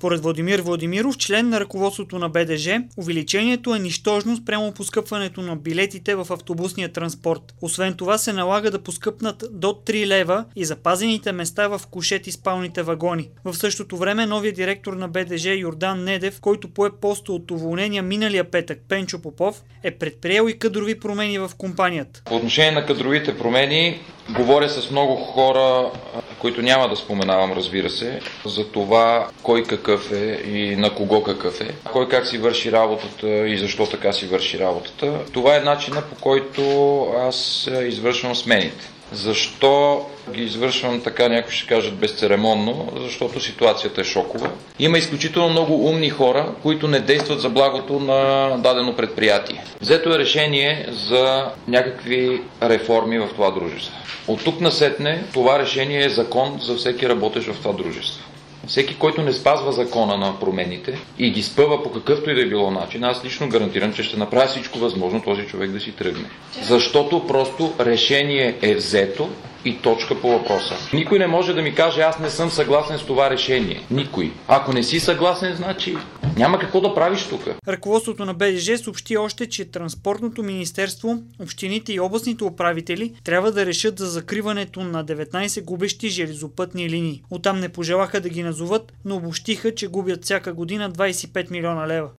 Според Владимир Владимиров, член на ръководството на БДЖ, увеличението е нищожно спрямо поскъпването на билетите в автобусния транспорт. Освен това се налага да поскъпнат до 3 лева и запазените места в кушет и спалните вагони. В същото време новият директор на БДЖ Йордан Недев, който пое поста от уволнения миналия петък Пенчо Попов, е предприел и кадрови промени в компанията. По отношение на кадровите промени, говоря с много хора, които няма да споменавам, разбира се, за това кой какъв е и на кого какъв е, кой как си върши работата и защо така си върши работата. Това е начинът, по който аз извършвам смените. Защо ги извършвам така, някои ще кажат безцеремонно? Защото ситуацията е шокова. Има изключително много умни хора, които не действат за благото на дадено предприятие. Взето е решение за някакви реформи в това дружество. От тук насетне това решение е закон за всеки работещ в това дружество. Всеки, който не спазва закона на промените и ги спъва по какъвто и да е било начин, аз лично гарантирам, че ще направя всичко възможно този човек да си тръгне. Защото просто решение е взето и точка по въпроса. Никой не може да ми каже, аз не съм съгласен с това решение. Никой. Ако не си съгласен, значи няма какво да правиш тук. Ръководството на БДЖ съобщи още, че Транспортното министерство, общините и областните управители трябва да решат за закриването на 19 губещи железопътни линии. Оттам не пожелаха да ги назоват, но обобщиха, че губят всяка година 25 милиона лева.